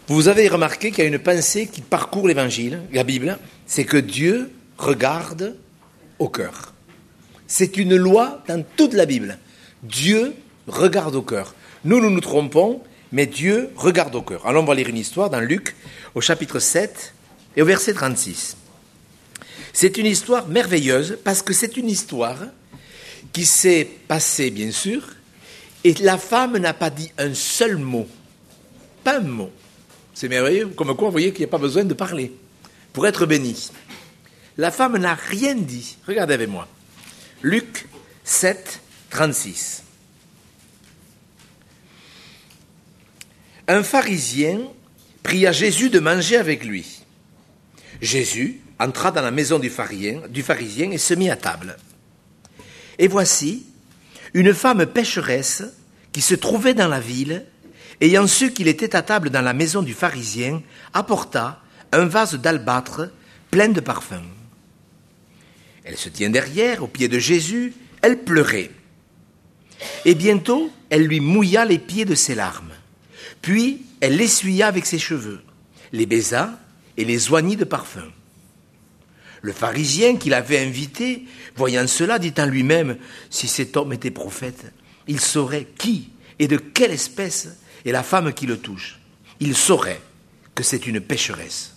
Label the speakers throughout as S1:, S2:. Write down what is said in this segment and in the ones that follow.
S1: Vous avez remarqué qu'il y a une pensée qui parcourt l'Évangile, la Bible, c'est que Dieu regarde au cœur. C'est une loi dans toute la Bible. Dieu regarde au cœur. Nous nous trompons, mais Dieu regarde au cœur. Alors on va lire une histoire dans Luc, au chapitre 7 et au verset 36. C'est une histoire merveilleuse parce que c'est une histoire qui s'est passée, bien sûr, et la femme n'a pas dit un seul mot. Pas un mot. C'est merveilleux, comme quoi vous voyez qu'il n'y a pas besoin de parler pour être béni. La femme n'a rien dit. Regardez avec moi. Luc 7, 36. Un pharisien pria Jésus de manger avec lui. Jésus entra dans la maison du pharisien et se mit à table. Et voici, une femme pécheresse qui se trouvait dans la ville, ayant su qu'il était à table dans la maison du pharisien, apporta un vase d'albâtre plein de parfums. Elle se tient derrière, au pied de Jésus, elle pleurait. Et bientôt, elle lui mouilla les pieds de ses larmes. Puis, elle l'essuya avec ses cheveux, les baisa et les oignit de parfum. Le pharisien qui l'avait invité, voyant cela, dit en lui-même, si cet homme était prophète, il saurait qui et de quelle espèce est la femme qui le touche. Il saurait que c'est une pécheresse.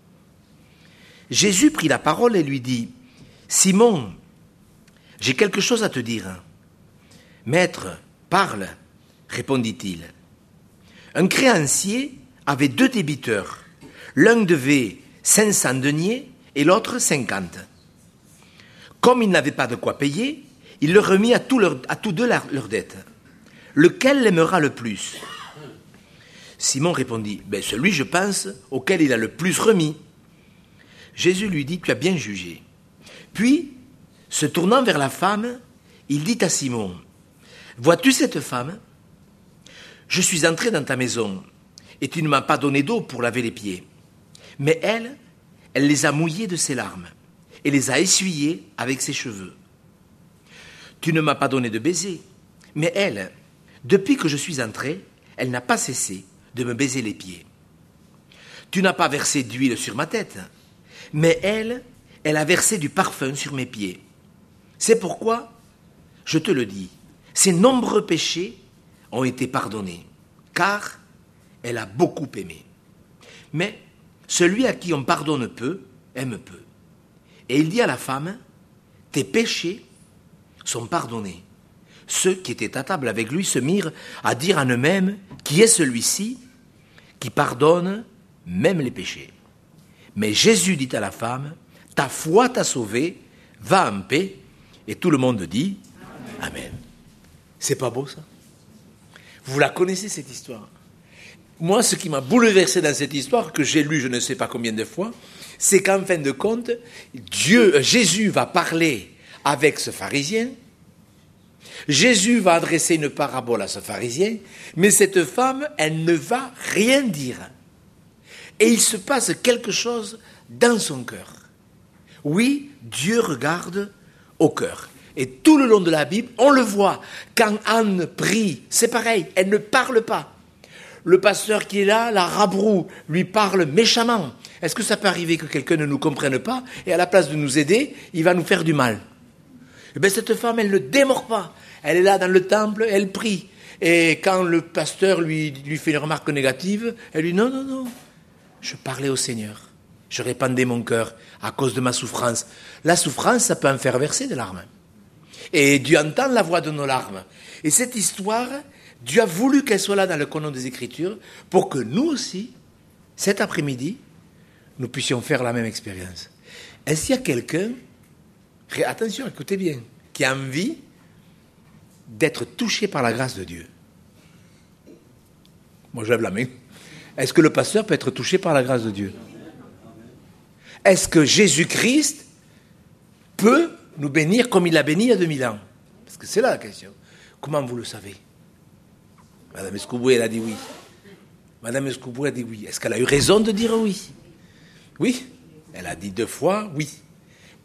S1: Jésus prit la parole et lui dit, Simon, j'ai quelque chose à te dire. Maître, parle, répondit-il. Un créancier avait 2 débiteurs. L'un devait 500 deniers et l'autre 50. Comme il n'avait pas de quoi payer, il leur remit à tous deux leur dette. Lequel l'aimera le plus ? Simon répondit, celui, je pense, auquel il a le plus remis. Jésus lui dit, tu as bien jugé. Puis, se tournant vers la femme, il dit à Simon, vois-tu cette femme ? Je suis entré dans ta maison et tu ne m'as pas donné d'eau pour laver les pieds. Mais elle les a mouillés de ses larmes et les a essuyés avec ses cheveux. Tu ne m'as pas donné de baiser, mais elle, depuis que je suis entré, elle n'a pas cessé de me baiser les pieds. Tu n'as pas versé d'huile sur ma tête, mais elle a versé du parfum sur mes pieds. C'est pourquoi, je te le dis, ses nombreux péchés ont été pardonnés, car elle a beaucoup aimé. Mais celui à qui on pardonne peu, aime peu. Et il dit à la femme, tes péchés sont pardonnés. Ceux qui étaient à table avec lui se mirent à dire en eux-mêmes, qui est celui-ci qui pardonne même les péchés. Mais Jésus dit à la femme, ta foi t'a sauvée, va en paix. Et tout le monde dit, Amen. C'est pas beau ça ? Vous la connaissez cette histoire ? Moi, ce qui m'a bouleversé dans cette histoire, que j'ai lu je ne sais pas combien de fois, c'est qu'en fin de compte, Jésus va parler avec ce pharisien, Jésus va adresser une parabole à ce pharisien, mais cette femme, elle ne va rien dire. Et il se passe quelque chose dans son cœur. Oui, Dieu regarde au cœur. Et tout le long de la Bible, on le voit. Quand Anne prie, c'est pareil, elle ne parle pas. Le pasteur qui est là, la rabroue, lui parle méchamment. Est-ce que ça peut arriver que quelqu'un ne nous comprenne pas et à la place de nous aider, il va nous faire du mal ? Eh bien, cette femme, elle ne démord pas. Elle est là dans le temple, elle prie. Et quand le pasteur lui fait une remarque négative, elle lui dit non, je parlais au Seigneur. Je répandais mon cœur à cause de ma souffrance. La souffrance, ça peut en faire verser des larmes. Et Dieu entend la voix de nos larmes. Et cette histoire, Dieu a voulu qu'elle soit là dans le canon des Écritures pour que nous aussi, cet après-midi, nous puissions faire la même expérience. Est-ce qu'il y a quelqu'un, attention, écoutez bien, qui a envie d'être touché par la grâce de Dieu ? Moi, je lève la main. Est-ce que le pasteur peut être touché par la grâce de Dieu ? Est-ce que Jésus-Christ peut nous bénir comme il l'a béni il y a 2000 ans ? Parce que c'est là la question. Comment vous le savez ? Madame Escouboué, elle a dit oui. Madame Escouboué a dit oui. Est-ce qu'elle a eu raison de dire oui ? Oui. Elle a dit 2 fois oui. Pourquoi ?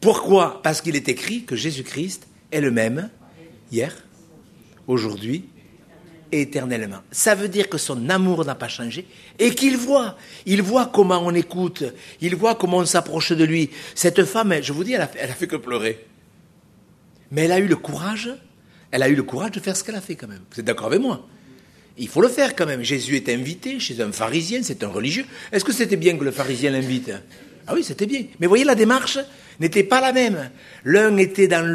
S1: Parce qu'il est écrit que Jésus-Christ est le même hier, aujourd'hui éternellement. Ça veut dire que son amour n'a pas changé et qu'il voit. Il voit comment on écoute. Il voit comment on s'approche de lui. Cette femme, je vous dis, elle a fait que pleurer. Mais elle a eu le courage. Elle a eu le courage de faire ce qu'elle a fait quand même. Vous êtes d'accord avec moi? Il faut le faire quand même. Jésus est invité chez un pharisien, c'est un religieux. Est-ce que c'était bien que le pharisien l'invite? Ah oui, c'était bien. Mais voyez, la démarche n'était pas la même. L'un était dans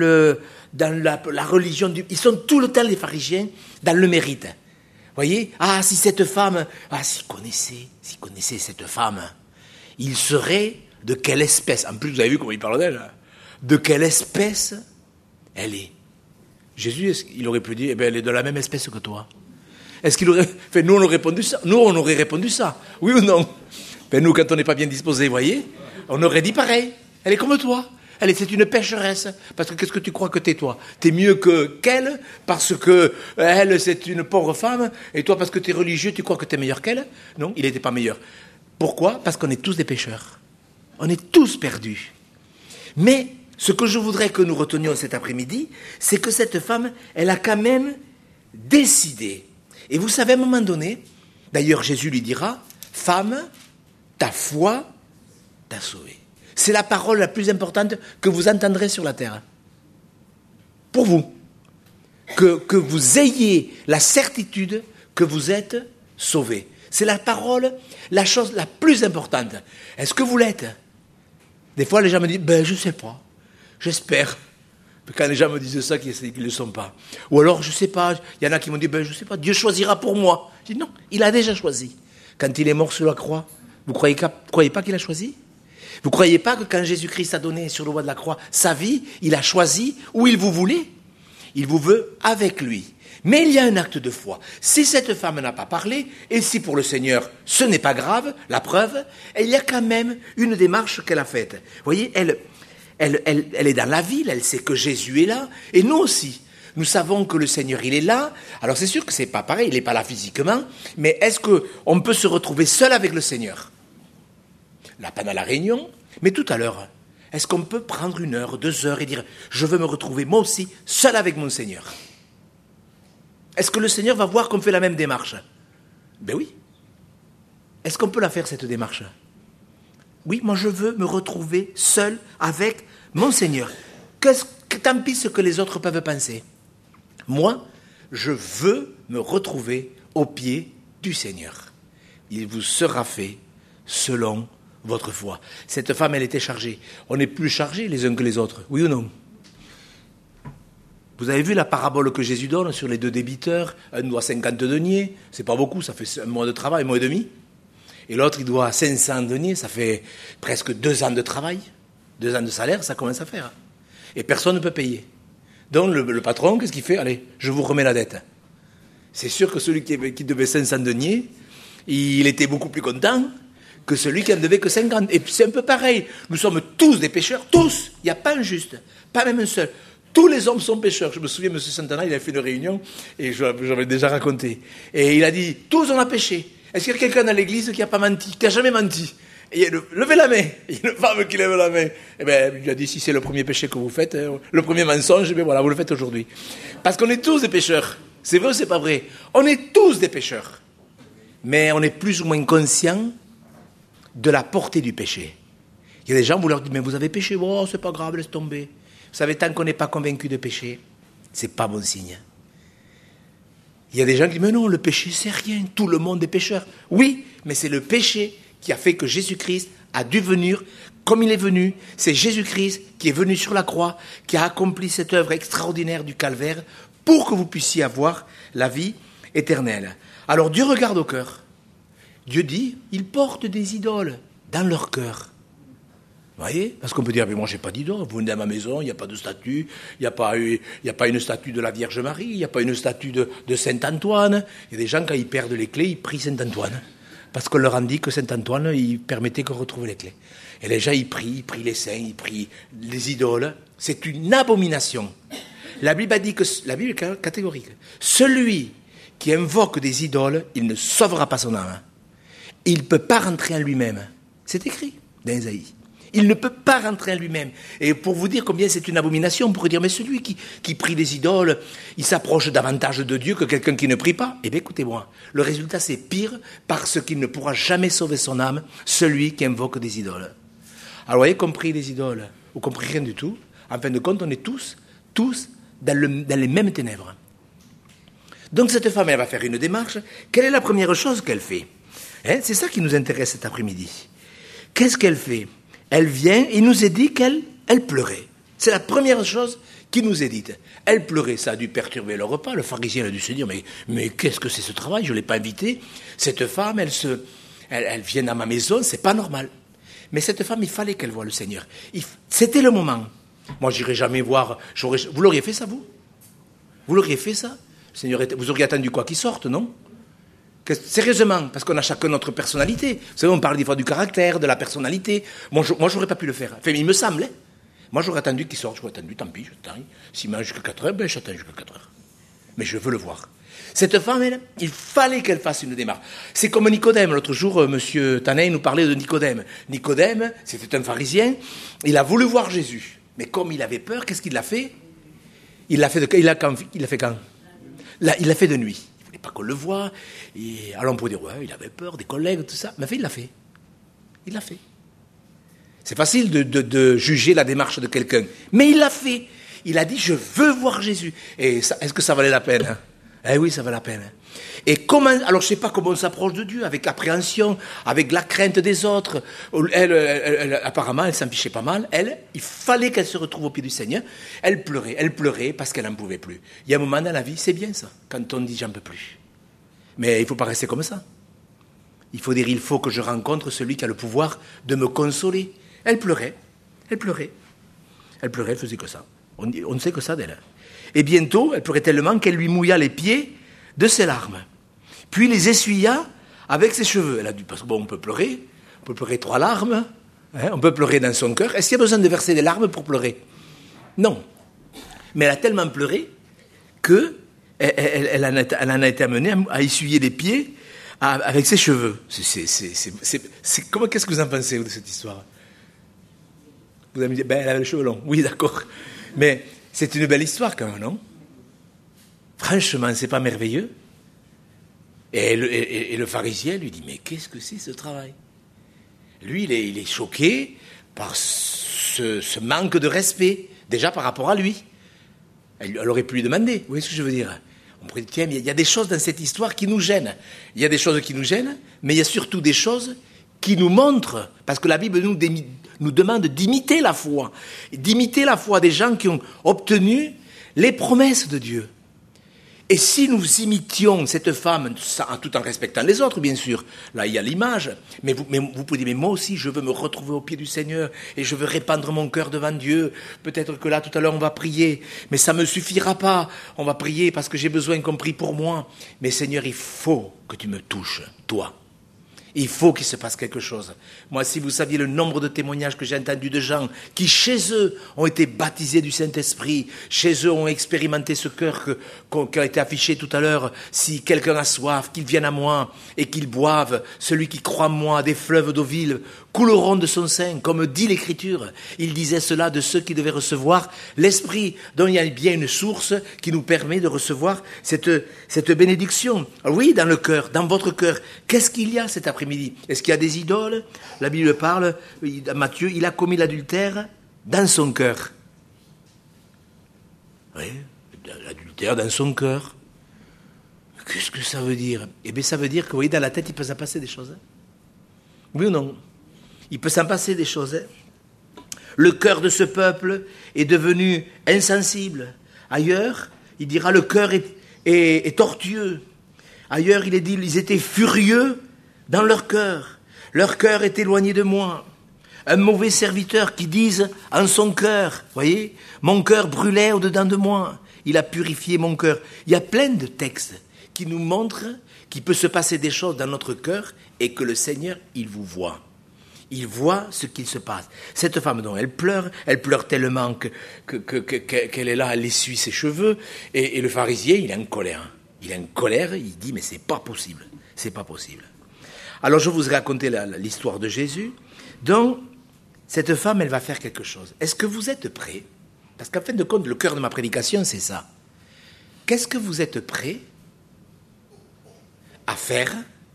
S1: la religion ils sont tout le temps, les pharisiens, dans le mérite. Voyez? Ah, si cette femme, s'il connaissait cette femme, il serait de quelle espèce? En plus, vous avez vu comment il parle d'elle. De quelle espèce elle est? Jésus, il aurait pu dire, elle est de la même espèce que toi. Est-ce qu'il aurait fait, nous on aurait répondu ça. Oui ou non? Nous, quand on n'est pas bien disposé, vous voyez, on aurait dit pareil. Elle est comme toi. C'est une pécheresse. Parce que qu'est-ce que tu crois que t'es, toi? T'es mieux qu'elle, parce que elle, c'est une pauvre femme, et toi, parce que t'es religieux, tu crois que t'es meilleur qu'elle? Non, il n'était pas meilleur. Pourquoi? Parce qu'on est tous des pécheurs. On est tous perdus. Mais ce que je voudrais que nous retenions cet après-midi, c'est que cette femme, elle a quand même décidé. Et vous savez, à un moment donné, d'ailleurs Jésus lui dira, « Femme, ta foi t'a sauvée. » C'est la parole la plus importante que vous entendrez sur la terre. Pour vous. Que vous ayez la certitude que vous êtes sauvés. C'est la parole, la chose la plus importante. Est-ce que vous l'êtes? Des fois, les gens me disent, je ne sais pas. J'espère. Quand les gens me disent ça, qu'ils ne le sont pas. Ou alors, je ne sais pas, il y en a qui m'ont dit, je ne sais pas, Dieu choisira pour moi. Je dis, non, il a déjà choisi. Quand il est mort sur la croix, vous ne croyez pas qu'il a choisi? Vous ne croyez pas que quand Jésus-Christ a donné sur le bois de la croix sa vie, il a choisi où il vous voulait? Il vous veut avec lui. Mais il y a un acte de foi. Si cette femme n'a pas parlé, et si pour le Seigneur ce n'est pas grave, la preuve, il y a quand même une démarche qu'elle a faite. Vous voyez, elle est dans la ville, elle sait que Jésus est là, et nous aussi. Nous savons que le Seigneur, il est là. Alors c'est sûr que c'est pas pareil, il n'est pas là physiquement, mais est-ce qu'on peut se retrouver seul avec le Seigneur? Là, pendant la réunion, mais tout à l'heure, est-ce qu'on peut prendre 1 heure, 2 heures et dire « Je veux me retrouver moi aussi, seul avec mon Seigneur ». Est-ce que le Seigneur va voir qu'on fait la même démarche? Ben oui. Est-ce qu'on peut la faire, cette démarche? Oui, moi je veux me retrouver seul avec mon Seigneur. Tant pis ce que les autres peuvent penser. Moi, je veux me retrouver au pied du Seigneur. Il vous sera fait selon votre foi. Cette femme, elle était chargée. On est plus chargés les uns que les autres, oui ou non? Vous avez vu la parabole que Jésus donne sur les 2 débiteurs? Un doit 50 deniers, c'est pas beaucoup, ça fait 1 mois de travail, 1 mois et demi. Et l'autre, il doit 500 deniers, ça fait presque 2 ans de travail. 2 ans de salaire, ça commence à faire. Et personne ne peut payer. Donc le patron, qu'est-ce qu'il fait? Allez, je vous remets la dette. C'est sûr que celui qui devait 500 deniers, il était beaucoup plus content que celui qui en devait que 50. Et c'est un peu pareil. Nous sommes tous des pécheurs, tous. Il n'y a pas un juste, pas même un seul. Tous les hommes sont pécheurs. Je me souviens, M. Santana, il a fait une réunion, et j'avais déjà raconté. Et il a dit, tous on a péché. Est-ce qu'il y a quelqu'un dans l'église qui n'a pas menti, qui n'a jamais menti? Et levez la main. Il y a une femme qui lève la main. Eh bien, il lui a dit, si c'est le premier péché que vous faites, le premier mensonge, bien voilà, vous le faites aujourd'hui. Parce qu'on est tous des pécheurs. C'est vrai ou c'est pas vrai? On est tous des pécheurs. Mais on est plus ou moins conscients de la portée du péché. Il y a des gens, vous leur dites, mais vous avez péché, oh, c'est pas grave, laisse tomber. Vous savez, tant qu'on n'est pas convaincu de péché, c'est pas bon signe. Il y a des gens qui disent, mais non, le péché, c'est rien, tout le monde est pécheur. Oui, mais c'est le péché qui a fait que Jésus-Christ a dû venir comme il est venu. C'est Jésus-Christ qui est venu sur la croix, qui a accompli cette œuvre extraordinaire du calvaire pour que vous puissiez avoir la vie éternelle. Alors Dieu regarde au cœur. Dieu dit, ils portent des idoles dans leur cœur. Vous voyez? Parce qu'on peut dire, mais moi, j'ai pas d'idole. Vous venez à ma maison, il n'y a pas de statue, il n'y a pas une statue de la Vierge Marie, il n'y a pas une statue de Saint-Antoine. Il y a des gens, quand ils perdent les clés, ils prient Saint-Antoine. Parce qu'on leur a dit que Saint-Antoine, il permettait qu'on retrouve les clés. Et les gens, ils prient les saints, ils prient les idoles. C'est une abomination. La Bible a dit que, la Bible est catégorique. Celui qui invoque des idoles, il ne sauvera pas son âme. Il ne peut pas rentrer en lui-même. C'est écrit dans Ésaïe. Il ne peut pas rentrer en lui-même. Et pour vous dire combien c'est une abomination, on pourrait dire, mais celui qui prie les idoles, il s'approche davantage de Dieu que quelqu'un qui ne prie pas. Eh bien, écoutez-moi, le résultat, c'est pire parce qu'il ne pourra jamais sauver son âme, celui qui invoque des idoles. Alors, vous voyez, qu'on prie les idoles, ou qu'on prie rien du tout, en fin de compte, on est tous dans les mêmes ténèbres. Donc, cette femme, elle va faire une démarche. Quelle est la première chose qu'elle fait ? C'est ça qui nous intéresse cet après-midi. Qu'est-ce qu'elle fait ? Elle vient, il nous est dit qu'elle pleurait. C'est la première chose qui nous est dite. Elle pleurait, ça a dû perturber le repas. Le pharisien a dû se dire, mais qu'est-ce que c'est ce travail ? Je ne l'ai pas invitée. Cette femme, elle vient à ma maison, c'est pas normal. Mais cette femme, il fallait qu'elle voie le Seigneur. C'était le moment. Moi, j'irai jamais voir. Vous l'auriez fait ça, vous ? Vous l'auriez fait ça ? Le Seigneur, vous auriez attendu quoi qu'il sorte, non ? Sérieusement, parce qu'on a chacun notre personnalité. Vous savez, on parle des fois du caractère, de la personnalité. Moi, j'aurais pas pu le faire. Enfin, il me semble. Moi, j'aurais attendu qu'il sorte. J'aurais attendu, tant pis, j'attends. S'il mange jusqu'à 4 heures, j'attends jusqu'à 4 heures. Mais je veux le voir. Cette femme, elle, il fallait qu'elle fasse une démarche. C'est comme Nicodème. L'autre jour, M. Tanin nous parlait de Nicodème. Nicodème, c'était un pharisien. Il a voulu voir Jésus. Mais comme il avait peur, qu'est-ce qu'il a fait ? Il l'a fait quand ? Il l'a fait de nuit. Il ne voulait pas qu'on le voie. Et alors on pourrait dire, ouais, il avait peur, des collègues, tout ça. Mais en fait, il l'a fait. Il l'a fait. C'est facile de juger la démarche de quelqu'un. Mais il l'a fait. Il a dit, je veux voir Jésus. Et ça, est-ce que ça valait la peine ? Eh oui, ça valait la peine. Et comment, alors je ne sais pas comment on s'approche de Dieu, avec appréhension, avec la crainte des autres. Apparemment, elle s'en fichait pas mal. Il fallait qu'elle se retrouve au pied du Seigneur. Elle pleurait parce qu'elle n'en pouvait plus. Il y a un moment dans la vie, c'est bien ça, quand on dit j'en peux plus. Mais il ne faut pas rester comme ça. Il faut dire, il faut que je rencontre celui qui a le pouvoir de me consoler. Elle pleurait, elle faisait que ça. On ne sait que ça d'elle. Et bientôt, elle pleurait tellement qu'elle lui mouilla les pieds de ses larmes. Puis les essuya avec ses cheveux. Elle a dit, parce que on peut pleurer 3 larmes, on peut pleurer dans son cœur. Est-ce qu'il y a besoin de verser des larmes pour pleurer ? Non. Mais elle a tellement pleuré qu'elle en a été amenée à essuyer les pieds avec ses cheveux. Qu'est-ce que vous en pensez de cette histoire ? Vous allez me dire, elle avait les cheveux longs. Oui, d'accord. Mais c'est une belle histoire quand même, non ? Franchement, c'est pas merveilleux ? Et le pharisien lui dit, mais qu'est-ce que c'est ce travail ? Lui, il est choqué par ce manque de respect, déjà par rapport à lui. Elle aurait pu lui demander, vous voyez ce que je veux dire ? On pourrait dire, tiens, mais il y a des choses dans cette histoire qui nous gênent. Il y a des choses qui nous gênent, mais il y a surtout des choses qui nous montrent, parce que la Bible nous demande d'imiter la foi des gens qui ont obtenu les promesses de Dieu. Et si nous imitions cette femme, tout en respectant les autres, bien sûr, là il y a l'image, mais vous pouvez dire, mais moi aussi je veux me retrouver au pied du Seigneur, et je veux répandre mon cœur devant Dieu, peut-être que là tout à l'heure on va prier, mais ça ne me suffira pas, on va prier parce que j'ai besoin qu'on prie pour moi, mais Seigneur, il faut que tu me touches, toi. Il faut qu'il se passe quelque chose. Moi, si vous saviez le nombre de témoignages que j'ai entendus de gens qui, chez eux, ont été baptisés du Saint-Esprit, chez eux ont expérimenté ce cœur qui a été affiché tout à l'heure, si quelqu'un a soif, qu'il vienne à moi et qu'il boive, celui qui croit en moi, des fleuves d'eau vive couleront de son sein, comme dit l'Écriture. Il disait cela de ceux qui devaient recevoir l'Esprit, dont il y a bien une source qui nous permet de recevoir cette bénédiction. Alors oui, dans le cœur, dans votre cœur, qu'est-ce qu'il y a cet après-midi ? Est-ce qu'il y a des idoles ? La Bible parle, Matthieu, il a commis l'adultère dans son cœur. Oui, l'adultère dans son cœur. Qu'est-ce que ça veut dire ? Eh bien, ça veut dire que, vous voyez, dans la tête, il peut s'en passer des choses. Oui ou non ? Il peut s'en passer des choses. Le cœur de ce peuple est devenu insensible. Ailleurs, il dira, le cœur est tortueux. Ailleurs, il est dit, ils étaient furieux dans leur cœur. Leur cœur est éloigné de moi. Un mauvais serviteur qui dise en son cœur, voyez, mon cœur brûlait au-dedans de moi. Il a purifié mon cœur. Il y a plein de textes qui nous montrent qu'il peut se passer des choses dans notre cœur et que le Seigneur, il vous voit. Il voit ce qu'il se passe. Cette femme, donc, elle pleure tellement qu'elle est là, elle essuie ses cheveux, et le pharisien, il est en colère. Il dit, mais c'est pas possible. Alors, je vous ai raconté l'histoire de Jésus. Donc, cette femme, elle va faire quelque chose. Est-ce que vous êtes prêts? Parce qu'en fin de compte, le cœur de ma prédication, c'est ça. Qu'est-ce que vous êtes prêts à faire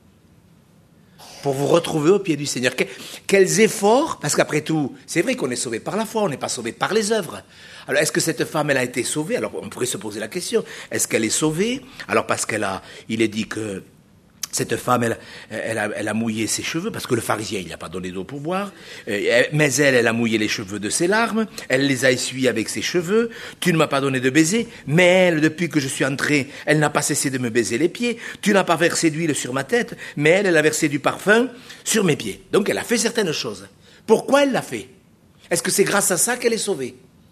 S1: pour vous retrouver au pied du Seigneur? Quels efforts? Parce qu'après tout, c'est vrai qu'on est sauvé par la foi, on n'est pas sauvé par les œuvres. Alors, est-ce que cette femme, elle a été sauvée? Alors, on pourrait se poser la question. Est-ce qu'elle est sauvée? Alors, parce il est dit que cette femme, elle a mouillé ses cheveux, parce que le pharisien, il n'a pas donné d'eau pour boire, mais elle a mouillé les cheveux de ses larmes, elle les a essuyés avec ses cheveux, tu ne m'as pas donné de baiser, mais elle, depuis que je suis entré, elle n'a pas cessé de me baiser les pieds, tu n'as pas versé d'huile sur ma tête, mais elle a versé du parfum sur mes pieds. Donc elle a fait certaines choses. Pourquoi elle l'a fait? Est-ce que c'est grâce à ça qu'elle est sauvée?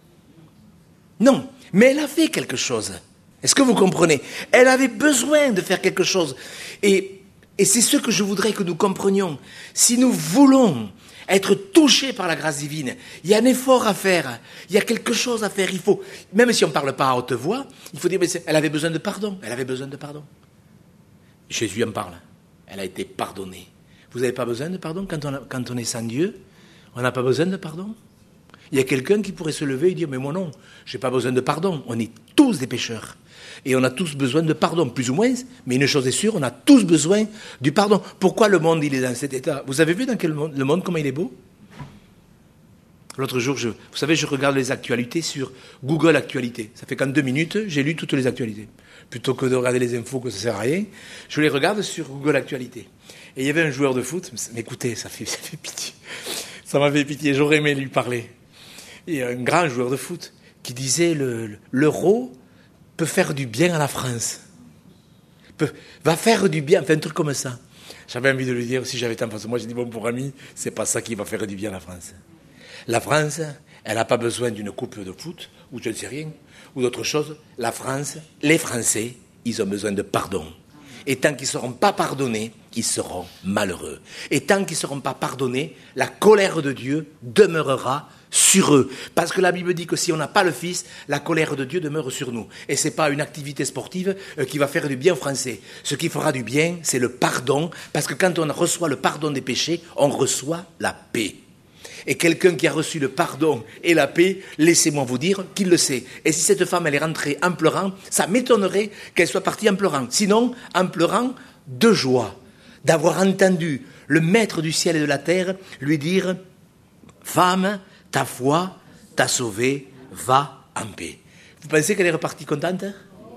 S1: Non, mais elle a fait quelque chose. Est-ce que vous comprenez? Elle avait besoin de faire quelque chose. Et c'est ce que je voudrais que nous comprenions. Si nous voulons être touchés par la grâce divine, il y a un effort à faire. Il y a quelque chose à faire. Il faut, même si on ne parle pas à haute voix, il faut dire, mais elle avait besoin de pardon. Elle avait besoin de pardon. Jésus en parle. Elle a été pardonnée. Vous n'avez pas besoin de pardon quand on est sans Dieu? On n'a pas besoin de pardon? Il y a quelqu'un qui pourrait se lever et dire, mais moi non, je n'ai pas besoin de pardon. On est tous des pécheurs. Et on a tous besoin de pardon, plus ou moins. Mais une chose est sûre, on a tous besoin du pardon. Pourquoi le monde, il est dans cet état? Vous avez vu le monde, comment il est beau? L'autre jour, vous savez, je regarde les actualités sur Google Actualités. Ça fait qu'en 2 minutes, j'ai lu toutes les actualités. Plutôt que de regarder les infos que ça ne sert à rien, je les regarde sur Google Actualités. Et il y avait un joueur de foot, mais écoutez, ça fait pitié. Ça m'a fait pitié, j'aurais aimé lui parler. Il y a un grand joueur de foot qui disait l'euro peut faire du bien à la France. Va faire du bien, enfin un truc comme ça. J'avais envie de lui dire, si j'avais temps face à moi, j'ai dit, bon, pour ami, c'est pas ça qui va faire du bien à la France. La France, elle n'a pas besoin d'une coupe de foot, ou je ne sais rien, ou d'autre chose. La France, les Français, ils ont besoin de pardon. Et tant qu'ils ne seront pas pardonnés, ils seront malheureux. Et tant qu'ils ne seront pas pardonnés, la colère de Dieu demeurera sur eux. Parce que la Bible dit que si on n'a pas le Fils, la colère de Dieu demeure sur nous. Et ce n'est pas une activité sportive qui va faire du bien aux Français. Ce qui fera du bien, c'est le pardon. Parce que quand on reçoit le pardon des péchés, on reçoit la paix. Et quelqu'un qui a reçu le pardon et la paix, laissez-moi vous dire qu'il le sait. Et si cette femme, elle est rentrée en pleurant, ça m'étonnerait qu'elle soit partie en pleurant. Sinon, en pleurant de joie, d'avoir entendu le Maître du ciel et de la terre lui dire « Femme, ta foi t'a sauvée, va en paix. » Vous pensez qu'elle est repartie contente?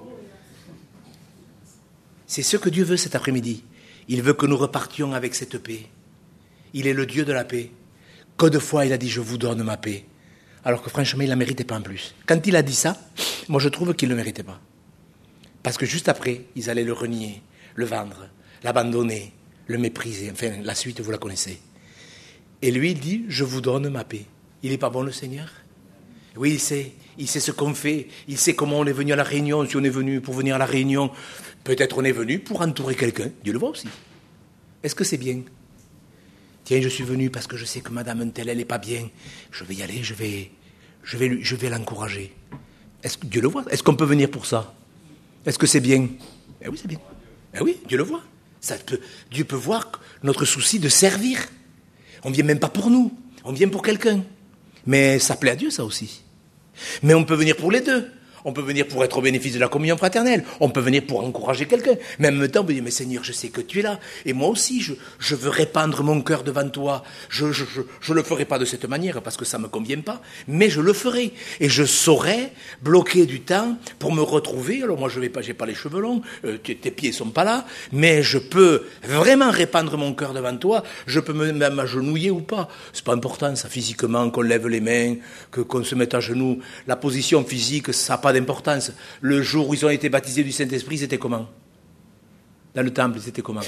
S1: C'est ce que Dieu veut cet après-midi. Il veut que nous repartions avec cette paix. Il est le Dieu de la paix. Que de fois il a dit « Je vous donne ma paix ». Alors que franchement, il ne la méritait pas en plus. Quand il a dit ça, moi je trouve qu'il ne le méritait pas. Parce que juste après, ils allaient le renier, le vendre, l'abandonner, le mépriser. Enfin, la suite, vous la connaissez. Et lui, il dit « Je vous donne ma paix ». Il n'est pas bon, le Seigneur? Oui, il sait ce qu'on fait, il sait comment on est venu à la réunion, si on est venu pour venir à la réunion, peut-être on est venu pour entourer quelqu'un, Dieu le voit aussi. Est-ce que c'est bien? Tiens, je suis venu parce que je sais que madame un tel, elle n'est pas bien, je vais y aller, je vais l'encourager. Est-ce que Dieu le voit? Est-ce qu'on peut venir pour ça? Est-ce que c'est bien? Eh oui, c'est bien. Eh oui, Dieu le voit. Dieu peut voir notre souci de servir. On ne vient même pas pour nous, on vient pour quelqu'un. Mais ça plaît à Dieu, ça aussi. Mais on peut venir pour les deux. On peut venir pour être au bénéfice de la communion fraternelle. On peut venir pour encourager quelqu'un. Mais en même temps, on peut dire, mais Seigneur, je sais que tu es là. Et moi aussi, je veux répandre mon cœur devant toi. Je le ferai pas de cette manière parce que ça me convient pas. Mais je le ferai. Et je saurai bloquer du temps pour me retrouver. Alors moi, j'ai pas les cheveux longs. Tes pieds sont pas là. Mais je peux vraiment répandre mon cœur devant toi. Je peux même m'agenouiller ou pas. C'est pas important, ça, physiquement, qu'on lève les mains, qu'on se mette à genoux. La position physique, ça n'a pas d'importance. Le jour où ils ont été baptisés du Saint-Esprit, c'était comment? Dans le temple, c'était comment?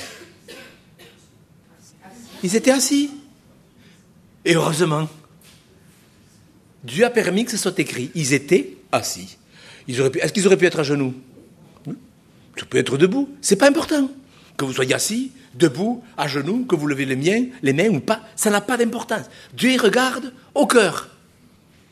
S1: Ils étaient assis. Et heureusement, Dieu a permis que ce soit écrit. Ils étaient assis. Est-ce qu'ils auraient pu être à genoux? Tu peux être debout. C'est pas important. Que vous soyez assis, debout, à genoux, que vous levez les mains ou pas, ça n'a pas d'importance. Dieu regarde au cœur.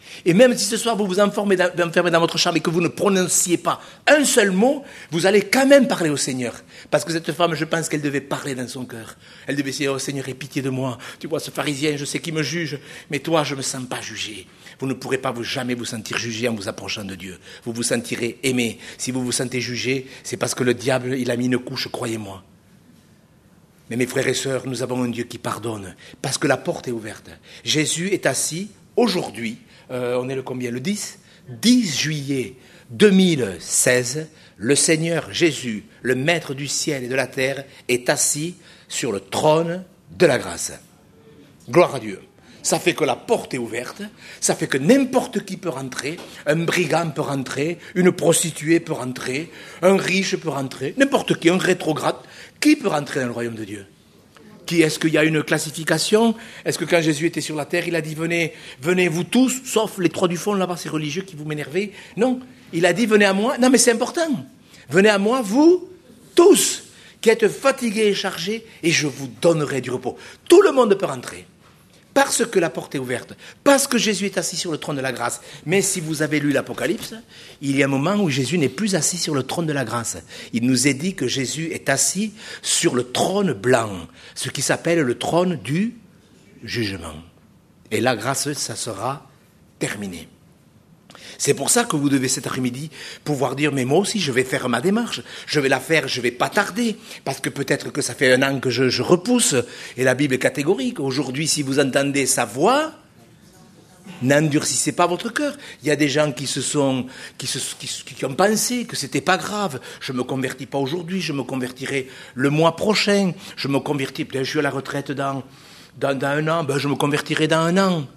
S1: Et même si ce soir vous vous enfermez dans votre chambre et que vous ne prononciez pas un seul mot, vous allez quand même parler au Seigneur. Parce que cette femme, je pense qu'elle devait parler dans son cœur. Elle devait dire, oh Seigneur, aie pitié de moi. Tu vois, ce pharisien, je sais qu'il me juge, mais toi, je ne me sens pas jugé. Vous ne pourrez pas jamais vous sentir jugé en vous approchant de Dieu. Vous vous sentirez aimé. Si vous vous sentez jugé, c'est parce que le diable, il a mis une couche, croyez-moi. Mais mes frères et sœurs, nous avons un Dieu qui pardonne, parce que la porte est ouverte. Jésus est assis, aujourd'hui, on est le combien? Le 10 juillet 2016, le Seigneur Jésus, le Maître du ciel et de la terre, est assis sur le trône de la grâce. Gloire à Dieu. Ça fait que la porte est ouverte, ça fait que n'importe qui peut rentrer, un brigand peut rentrer, une prostituée peut rentrer, un riche peut rentrer, n'importe qui, un rétrograde, qui peut rentrer dans le royaume de Dieu? Est-ce qu'il y a une classification? Est-ce que quand Jésus était sur la terre, il a dit venez vous tous, sauf les trois du fond là-bas, ces religieux qui vous m'énervez? Non, il a dit venez à moi. Non mais c'est important. Venez à moi, vous tous, qui êtes fatigués et chargés, et je vous donnerai du repos. Tout le monde peut rentrer. Parce que la porte est ouverte, parce que Jésus est assis sur le trône de la grâce. Mais si vous avez lu l'Apocalypse, il y a un moment où Jésus n'est plus assis sur le trône de la grâce. Il nous est dit que Jésus est assis sur le trône blanc, ce qui s'appelle le trône du jugement. Et la grâce, ça sera terminé. C'est pour ça que vous devez cet après-midi pouvoir dire, mais moi aussi je vais faire ma démarche, je vais la faire, je ne vais pas tarder, parce que peut-être que ça fait 1 an que je repousse, et la Bible est catégorique. Aujourd'hui, si vous entendez sa voix, n'endurcissez pas votre cœur. Il y a des gens qui ont pensé que c'était pas grave. Je me convertis pas aujourd'hui, je me convertirai le mois prochain. Je me convertis, peut-être je suis à la retraite dans 1 an, je me convertirai dans 1 an.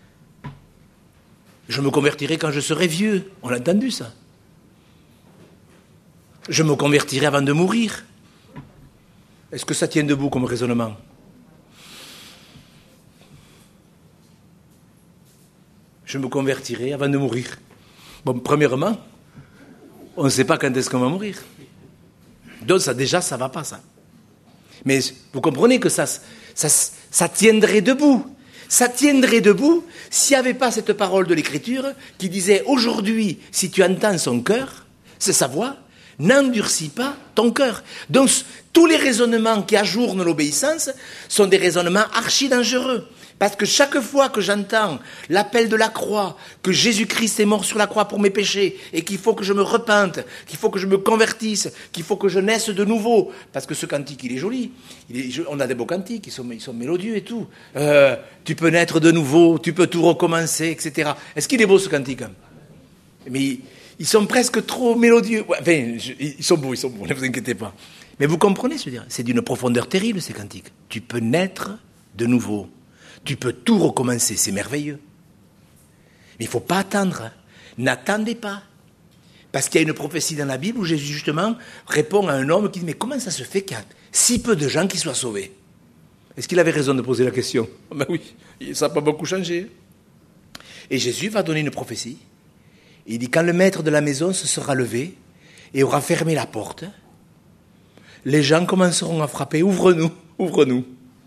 S1: Je me convertirai quand je serai vieux. On a entendu ça. Je me convertirai avant de mourir. Est-ce que ça tient debout comme raisonnement? Je me convertirai avant de mourir. Bon, premièrement, on ne sait pas quand est-ce qu'on va mourir. Donc ça va pas, ça. Mais vous comprenez que ça tiendrait debout. Ça tiendrait debout s'il n'y avait pas cette parole de l'Écriture qui disait « Aujourd'hui, si tu entends son cœur, c'est sa voix, n'endurcis pas ton cœur. » Donc, tous les raisonnements qui ajournent l'obéissance sont des raisonnements archi dangereux. Parce que chaque fois que j'entends l'appel de la croix, que Jésus-Christ est mort sur la croix pour mes péchés, et qu'il faut que je me repente, qu'il faut que je me convertisse, qu'il faut que je naisse de nouveau, parce que ce cantique, il est joli. On a des beaux cantiques, ils sont mélodieux et tout. Tu peux naître de nouveau, tu peux tout recommencer, etc. Est-ce qu'il est beau ce cantique? Mais ils sont presque trop mélodieux. Enfin, ils sont beaux, ne vous inquiétez pas. Mais vous comprenez ce que je veux dire? C'est d'une profondeur terrible, ces cantiques. Tu peux naître de nouveau. Tu peux tout recommencer, c'est merveilleux. Mais il ne faut pas attendre. N'attendez pas. Parce qu'il y a une prophétie dans la Bible où Jésus, justement, répond à un homme qui dit « Mais comment ça se fait qu'il y a si peu de gens qui soient sauvés ?» Est-ce qu'il avait raison de poser la question? Ben oui, ça n'a pas beaucoup changé. Et Jésus va donner une prophétie. Il dit « Quand le maître de la maison se sera levé et aura fermé la porte, les gens commenceront à frapper « Ouvre-nous, ouvre-nous !»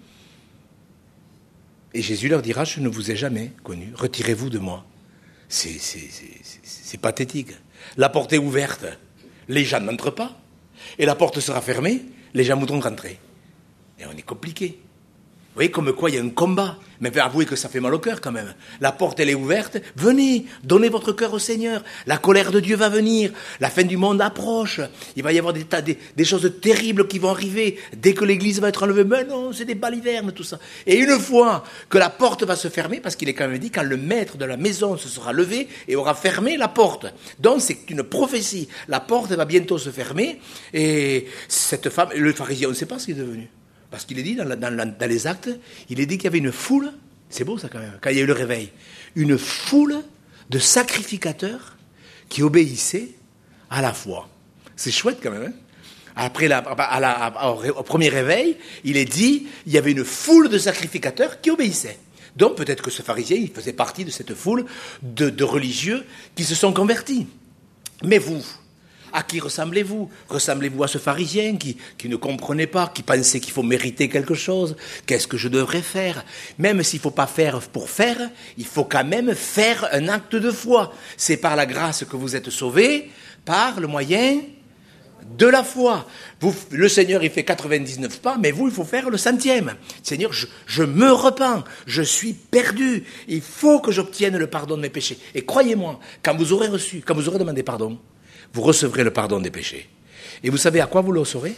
S1: Et Jésus leur dira, je ne vous ai jamais connu, retirez-vous de moi. C'est pathétique. La porte est ouverte, les gens n'entrent pas. Et la porte sera fermée, les gens voudront rentrer. Et on est compliqué. Vous voyez comme quoi il y a un combat. Mais avouez que ça fait mal au cœur quand même. La porte elle est ouverte, venez, donnez votre cœur au Seigneur. La colère de Dieu va venir, la fin du monde approche. Il va y avoir des choses terribles qui vont arriver dès que l'église va être enlevée. Mais non, c'est des balivernes tout ça. Et une fois que la porte va se fermer, parce qu'il est quand même dit, quand le maître de la maison se sera levé et aura fermé la porte. Donc c'est une prophétie. La porte va bientôt se fermer et cette femme, le pharisien, on ne sait pas ce qu'il est devenu. Parce qu'il est dit dans les actes, il est dit qu'il y avait une foule, c'est beau ça quand même, quand il y a eu le réveil, une foule de sacrificateurs qui obéissaient à la foi. C'est chouette quand même. Après, au premier réveil, il est dit, il y avait une foule de sacrificateurs qui obéissaient. Donc peut-être que ce pharisien, il faisait partie de cette foule de religieux qui se sont convertis. Mais vous, À qui ressemblez-vous? Ressemblez-vous à ce pharisien qui ne comprenait pas, qui pensait qu'il faut mériter quelque chose? Qu'est-ce que je devrais faire? Même s'il ne faut pas faire pour faire, il faut quand même faire un acte de foi. C'est par la grâce que vous êtes sauvés, par le moyen de la foi. Le Seigneur, il fait 99 pas, mais vous, il faut faire le 100e. Seigneur, je me repens, je suis perdu. Il faut que j'obtienne le pardon de mes péchés. Et croyez-moi, quand vous aurez demandé pardon, vous recevrez le pardon des péchés. Et vous savez à quoi vous le saurez?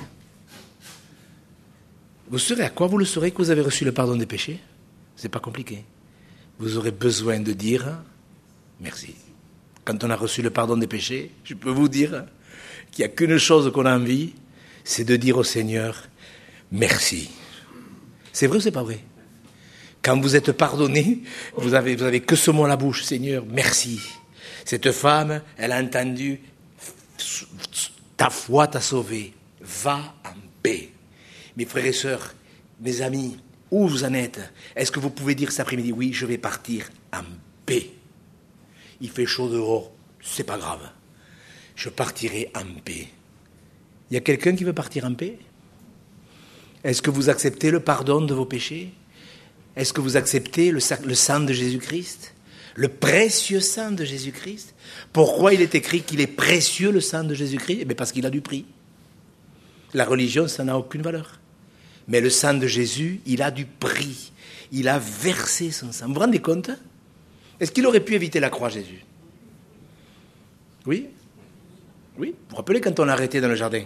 S1: Vous saurez à quoi vous le saurez que vous avez reçu le pardon des péchés? C'est pas compliqué. Vous aurez besoin de dire merci. Quand on a reçu le pardon des péchés, je peux vous dire qu'il n'y a qu'une chose qu'on a envie, c'est de dire au Seigneur merci. C'est vrai ou c'est pas vrai? Quand vous êtes pardonné, vous avez que ce mot à la bouche, Seigneur, merci. Cette femme, elle a entendu, ta foi t'a sauvé, va en paix. Mes frères et sœurs, mes amis, où vous en êtes? Est-ce que vous pouvez dire cet après-midi, oui, je vais partir en paix? Il fait chaud dehors, c'est pas grave. Je partirai en paix. Il y a quelqu'un qui veut partir en paix? Est-ce que vous acceptez le pardon de vos péchés? Est-ce que vous acceptez le sang de Jésus-Christ? Le précieux sang de Jésus-Christ? Pourquoi il est écrit qu'il est précieux le sang de Jésus-Christ? Eh bien parce qu'il a du prix. La religion, ça n'a aucune valeur. Mais le sang de Jésus, il a du prix. Il a versé son sang. Vous vous rendez compte? Est-ce qu'il aurait pu éviter la croix, Jésus? Oui? Oui, vous vous rappelez quand on l'a arrêté dans le jardin,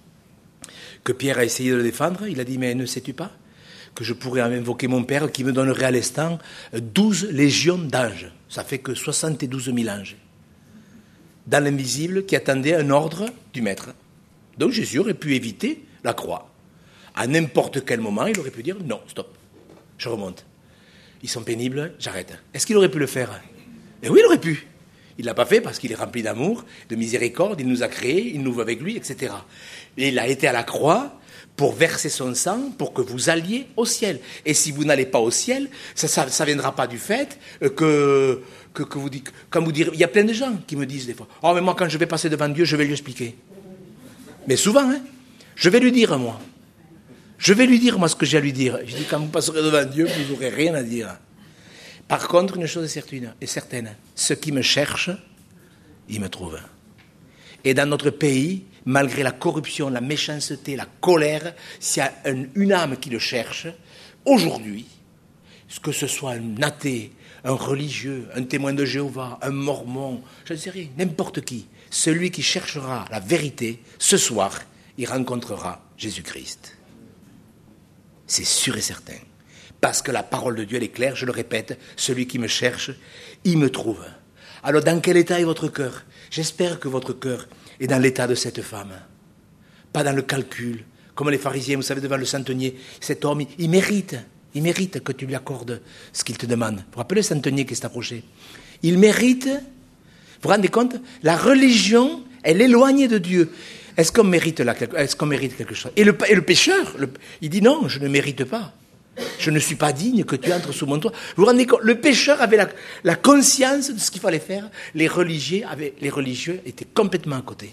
S1: que Pierre a essayé de le défendre, il a dit, mais ne sais-tu pas que je pourrais invoquer mon Père qui me donnerait à l'instant 12 légions d'anges. Ça fait que 72 000 anges. Dans l'invisible qui attendait un ordre du Maître. Donc Jésus aurait pu éviter la croix. À n'importe quel moment, il aurait pu dire, non, stop, je remonte. Ils sont pénibles, j'arrête. Est-ce qu'il aurait pu le faire? Eh oui, il aurait pu. Il ne l'a pas fait parce qu'il est rempli d'amour, de miséricorde, il nous a créés, il nous veut avec lui, etc. Et il a été à la croix pour verser son sang, pour que vous alliez au ciel. Et si vous n'allez pas au ciel, ça ne viendra pas du fait que vous dites... Comme vous direz, il y a plein de gens qui me disent des fois, « Oh, mais moi, quand je vais passer devant Dieu, je vais lui expliquer. » Mais souvent, hein, je vais lui dire, moi. Je vais lui dire, moi, ce que j'ai à lui dire. Je dis, quand vous passerez devant Dieu, vous n'aurez rien à dire. Par contre, une chose est certaine, ceux qui me cherchent, ils me trouvent. Et dans notre pays, malgré la corruption, la méchanceté, la colère, s'il y a une âme qui le cherche, aujourd'hui, que ce soit un athée, un religieux, un témoin de Jéhovah, un mormon, je ne sais rien, n'importe qui, celui qui cherchera la vérité, ce soir, il rencontrera Jésus-Christ. C'est sûr et certain. Parce que la parole de Dieu, elle est claire, je le répète, celui qui me cherche, il me trouve. Alors, dans quel état est votre cœur? J'espère que votre cœur est dans l'état de cette femme. Pas dans le calcul, comme les pharisiens, vous savez, devant le centenier. Cet homme, il mérite que tu lui accordes ce qu'il te demande. Vous vous rappelez le centenier qui s'est approché? Il mérite, vous vous rendez compte? La religion, elle est éloignée de Dieu. Est-ce qu'on mérite quelque chose? Et le pécheur, il dit non, je ne mérite pas. Je ne suis pas digne que tu entres sous mon toit. Vous vous rendez compte? Le pécheur avait la conscience de ce qu'il fallait faire. Les religieux étaient complètement à côté.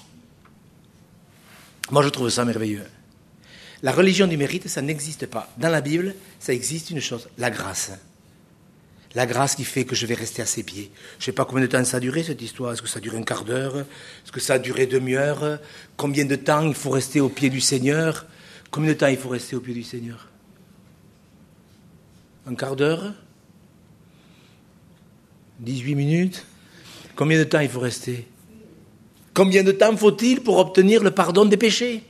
S1: Moi, je trouve ça merveilleux. La religion du mérite, ça n'existe pas. Dans la Bible, ça existe une chose, la grâce. La grâce qui fait que je vais rester à ses pieds. Je ne sais pas combien de temps ça a duré, cette histoire. Est-ce que ça a duré un quart d'heure? Est-ce que ça a duré demi-heure? Combien de temps il faut rester au pied du Seigneur? Combien de temps il faut rester au pied du Seigneur? Un quart d'heure? 18 minutes? Combien de temps il faut rester? Combien de temps faut-il pour obtenir le pardon des péchés?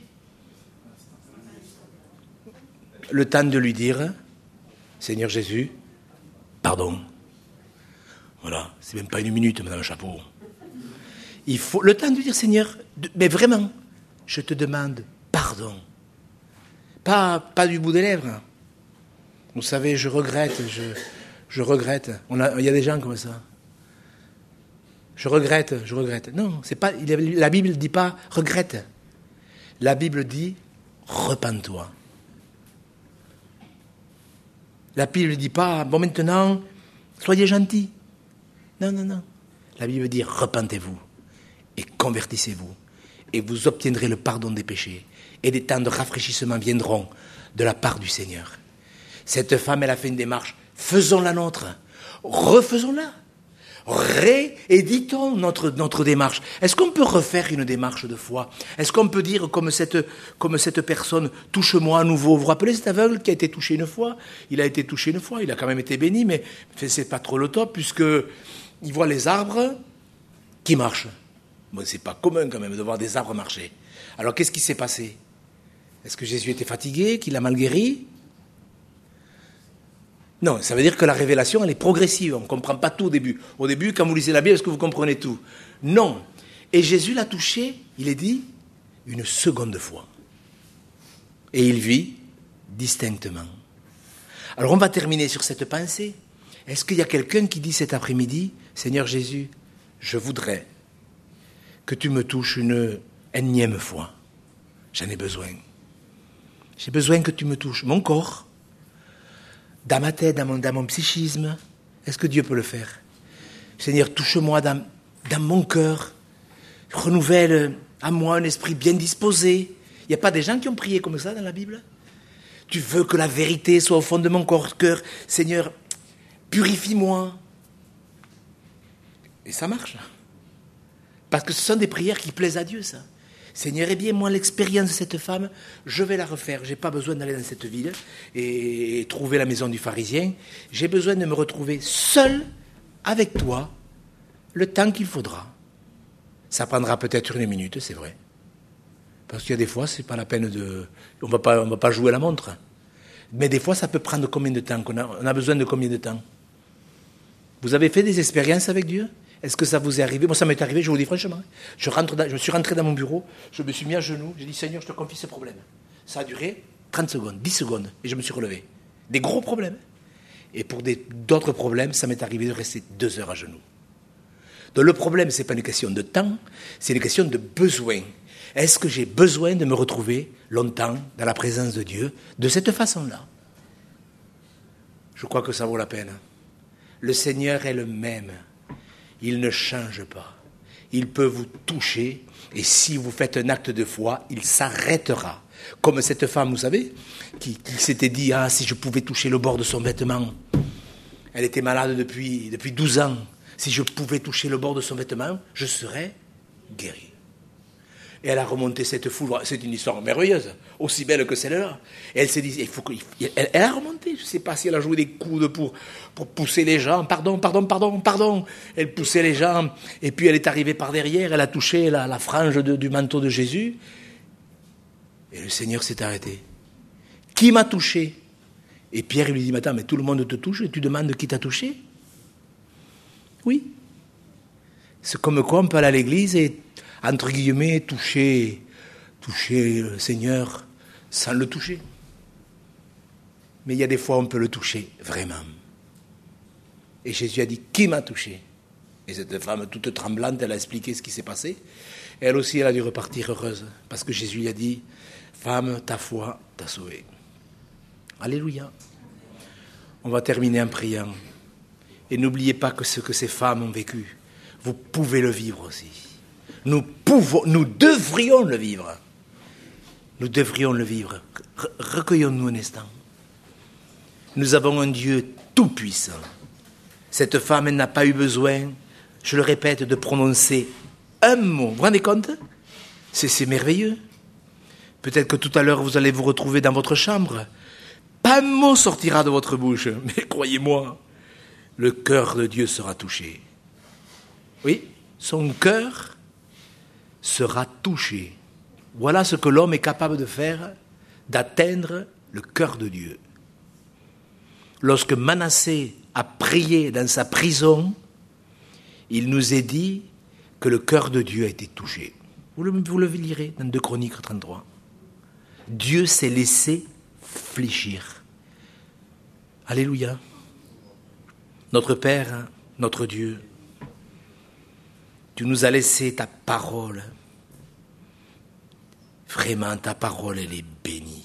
S1: Le temps de lui dire, Seigneur Jésus, pardon. Voilà, c'est même pas une minute, Madame Chapeau. Il faut le temps de lui dire, Seigneur, mais vraiment, je te demande pardon. Pas du bout des lèvres. Vous savez, je regrette. Il y a des gens comme ça. Je regrette. Non, c'est pas. La Bible ne dit pas regrette. La Bible dit repens-toi. La Bible ne dit pas bon maintenant, soyez gentils. Non. La Bible dit repentez-vous et convertissez-vous. et vous obtiendrez le pardon des péchés. Et des temps de rafraîchissement viendront de la part du Seigneur. Cette femme, elle a fait une démarche. Faisons la nôtre. Refaisons-la. Rééditons notre démarche. Est-ce qu'on peut refaire une démarche de foi? Est-ce qu'on peut dire comme cette personne, touche-moi à nouveau? Vous vous rappelez cet aveugle qui a été touché une fois? Il a été touché une fois, il a quand même été béni, mais c'est pas trop le top, puisqu'il voit les arbres qui marchent. Bon, c'est pas commun quand même de voir des arbres marcher. Alors qu'est-ce qui s'est passé? Est-ce que Jésus était fatigué, qu'il a mal guéri? Non, ça veut dire que la révélation, elle est progressive. On ne comprend pas tout au début. Au début, quand vous lisez la Bible, est-ce que vous comprenez tout? Non. Et Jésus l'a touché, il est dit, une seconde fois. Et il vit distinctement. Alors on va terminer sur cette pensée. Est-ce qu'il y a quelqu'un qui dit cet après-midi, Seigneur Jésus, je voudrais que tu me touches une énième fois. J'en ai besoin. J'ai besoin que tu me touches mon corps, dans ma tête, dans mon psychisme. Est-ce que Dieu peut le faire? Seigneur, touche-moi dans mon cœur. Renouvelle à moi un esprit bien disposé. Il n'y a pas des gens qui ont prié comme ça dans la Bible? Tu veux que la vérité soit au fond de mon cœur. Seigneur, purifie-moi. Et ça marche. Parce que ce sont des prières qui plaisent à Dieu, ça. Seigneur, eh bien, moi, l'expérience de cette femme, je vais la refaire. Je n'ai pas besoin d'aller dans cette ville et trouver la maison du pharisien. J'ai besoin de me retrouver seul avec toi le temps qu'il faudra. Ça prendra peut-être 1 minute, c'est vrai. Parce qu'il y a des fois, c'est pas la peine de... On va pas jouer à la montre. Mais des fois, ça peut prendre combien de temps? On a besoin de combien de temps? Vous avez fait des expériences avec Dieu? Est-ce que ça vous est arrivé? Moi, ça m'est arrivé, je vous dis franchement. Je suis rentré dans mon bureau, je me suis mis à genoux, j'ai dit, Seigneur, je te confie ce problème. Ça a duré 30 secondes, 10 secondes, et je me suis relevé. Des gros problèmes. Et pour d'autres problèmes, ça m'est arrivé de rester 2 heures à genoux. Donc le problème, ce n'est pas une question de temps, c'est une question de besoin. Est-ce que j'ai besoin de me retrouver longtemps dans la présence de Dieu de cette façon-là? Je crois que ça vaut la peine. Le Seigneur est le même. Il ne change pas. Il peut vous toucher et si vous faites un acte de foi, il s'arrêtera. Comme cette femme, vous savez, qui s'était dit, ah, si je pouvais toucher le bord de son vêtement. Elle était malade depuis 12 ans. Si je pouvais toucher le bord de son vêtement, je serais guéri. Et elle a remonté cette foule. C'est une histoire merveilleuse, aussi belle que celle-là. Et elle s'est dit, elle a remonté. Je ne sais pas si elle a joué des coudes pour pousser les gens. Pardon. Elle poussait les gens. Et puis elle est arrivée par derrière. Elle a touché la frange du manteau de Jésus. Et le Seigneur s'est arrêté. Qui m'a touché? Et Pierre lui dit, mais attends, mais tout le monde te touche et tu demandes qui t'a touché? Oui. C'est comme quoi on peut aller à l'église et entre guillemets, toucher le Seigneur sans le toucher. Mais il y a des fois où on peut le toucher vraiment. Et Jésus a dit, qui m'a touché? Et cette femme toute tremblante, elle a expliqué ce qui s'est passé. Et elle aussi, elle a dû repartir heureuse. Parce que Jésus lui a dit, femme, ta foi t'a sauvée. Alléluia. On va terminer en priant. Et n'oubliez pas que ce que ces femmes ont vécu, vous pouvez le vivre aussi. Nous devrions le vivre. Nous devrions le vivre. Recueillons-nous un instant. Nous avons un Dieu tout-puissant. Cette femme, elle n'a pas eu besoin, je le répète, de prononcer un mot. Vous vous rendez compte? C'est merveilleux. Peut-être que tout à l'heure, vous allez vous retrouver dans votre chambre. Pas un mot sortira de votre bouche. Mais croyez-moi, le cœur de Dieu sera touché. Oui, son cœur sera touché. Voilà ce que l'homme est capable de faire, d'atteindre le cœur de Dieu. Lorsque Manassé a prié dans sa prison, il nous est dit que le cœur de Dieu a été touché. Vous le lirez dans 2 Chroniques 33. Dieu s'est laissé fléchir. Alléluia. Notre Père, notre Dieu, tu nous as laissé ta parole. Vraiment, ta parole, elle est bénie.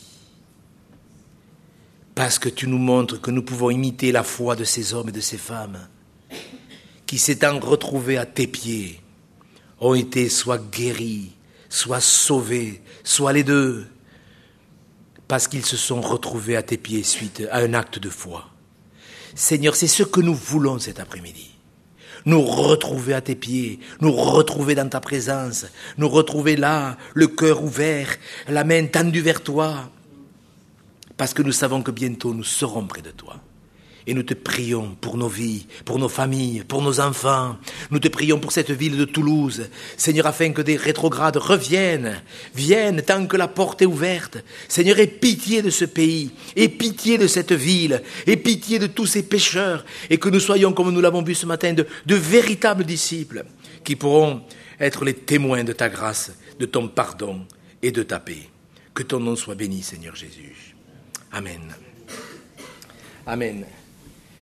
S1: Parce que tu nous montres que nous pouvons imiter la foi de ces hommes et de ces femmes qui, s'étant retrouvés à tes pieds, ont été soit guéris, soit sauvés, soit les deux, parce qu'ils se sont retrouvés à tes pieds suite à un acte de foi. Seigneur, c'est ce que nous voulons cet après-midi. Nous retrouver à tes pieds, nous retrouver dans ta présence, nous retrouver là, le cœur ouvert, la main tendue vers toi, parce que nous savons que bientôt nous serons près de toi. Et nous te prions pour nos vies, pour nos familles, pour nos enfants. Nous te prions pour cette ville de Toulouse, Seigneur, afin que des rétrogrades viennent tant que la porte est ouverte. Seigneur, aie pitié de ce pays, aie pitié de cette ville, aie pitié de tous ces pécheurs, et que nous soyons, comme nous l'avons vu ce matin, de véritables disciples qui pourront être les témoins de ta grâce, de ton pardon et de ta paix. Que ton nom soit béni, Seigneur Jésus. Amen. Amen.